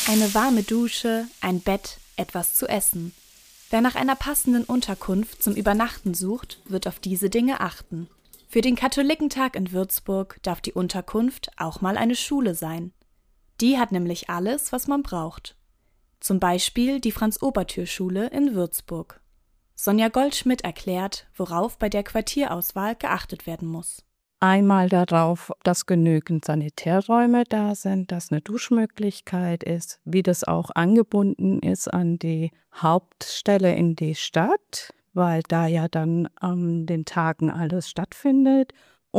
Eine warme Dusche, ein Bett, etwas zu essen. Wer nach einer passenden Unterkunft zum Übernachten sucht, wird auf diese Dinge achten. Für den Katholikentag in Würzburg darf die Unterkunft auch mal eine Schule sein. Die hat nämlich alles, was man braucht. Zum Beispiel die Franz-Oberthür-Schule in Würzburg. Sonja Goldschmidt erklärt, worauf bei der Quartierauswahl geachtet werden muss. Einmal darauf, dass genügend Sanitärräume da sind, dass eine Duschmöglichkeit ist, wie das auch angebunden ist an die Hauptstelle in die Stadt, weil da ja dann an den Tagen alles stattfindet.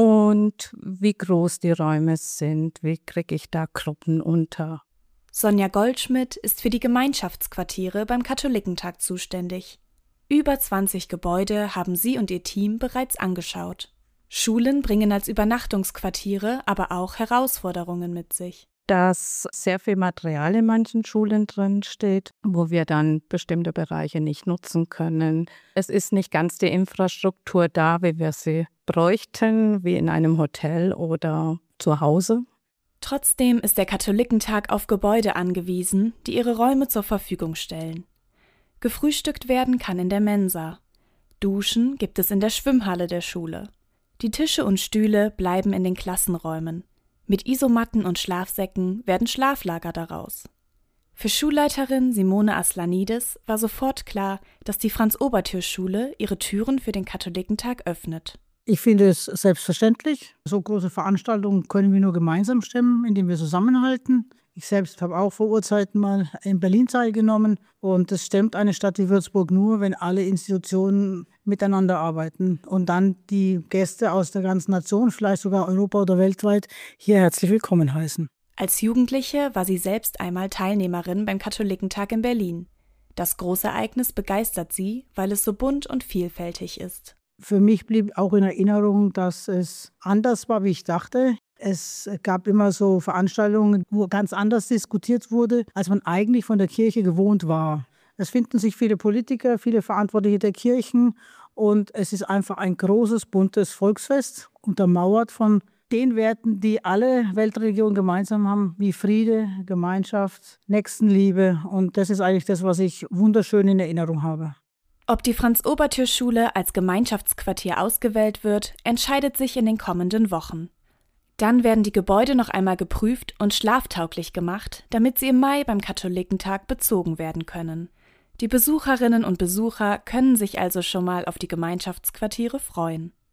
Und wie groß die Räume sind, wie kriege ich da Gruppen unter. Sonja Goldschmidt ist für die Gemeinschaftsquartiere beim Katholikentag zuständig. Über 20 Gebäude haben sie und ihr Team bereits angeschaut. Schulen bringen als Übernachtungsquartiere aber auch Herausforderungen mit sich. Dass sehr viel Material in manchen Schulen drin steht, wo wir dann bestimmte Bereiche nicht nutzen können. Es ist nicht ganz die Infrastruktur da, wie wir sie bräuchten, wie in einem Hotel oder zu Hause. Trotzdem ist der Katholikentag auf Gebäude angewiesen, die ihre Räume zur Verfügung stellen. Gefrühstückt werden kann in der Mensa. Duschen gibt es in der Schwimmhalle der Schule. Die Tische und Stühle bleiben in den Klassenräumen. Mit Isomatten und Schlafsäcken werden Schlaflager daraus. Für Schulleiterin Simone Aslanidis war sofort klar, dass die Franz-Oberthür-Schule ihre Türen für den Katholikentag öffnet. Ich finde es selbstverständlich. So große Veranstaltungen können wir nur gemeinsam stemmen, indem wir zusammenhalten. Ich selbst habe auch vor Urzeiten mal in Berlin teilgenommen. Und es stemmt eine Stadt wie Würzburg nur, wenn alle Institutionen miteinander arbeiten und dann die Gäste aus der ganzen Nation, vielleicht sogar Europa oder weltweit, hier herzlich willkommen heißen. Als Jugendliche war sie selbst einmal Teilnehmerin beim Katholikentag in Berlin. Das Großereignis begeistert sie, weil es so bunt und vielfältig ist. Für mich blieb auch in Erinnerung, dass es anders war, wie ich dachte. Es gab immer so Veranstaltungen, wo ganz anders diskutiert wurde, als man eigentlich von der Kirche gewohnt war. Es finden sich viele Politiker, viele Verantwortliche der Kirchen und es ist einfach ein großes, buntes Volksfest, untermauert von den Werten, die alle Weltreligionen gemeinsam haben, wie Friede, Gemeinschaft, Nächstenliebe. Und das ist eigentlich das, was ich wunderschön in Erinnerung habe. Ob die Franz-Oberthür-Schule als Gemeinschaftsquartier ausgewählt wird, entscheidet sich in den kommenden Wochen. Dann werden die Gebäude noch einmal geprüft und schlaftauglich gemacht, damit sie im Mai beim Katholikentag bezogen werden können. Die Besucherinnen und Besucher können sich also schon mal auf die Gemeinschaftsquartiere freuen.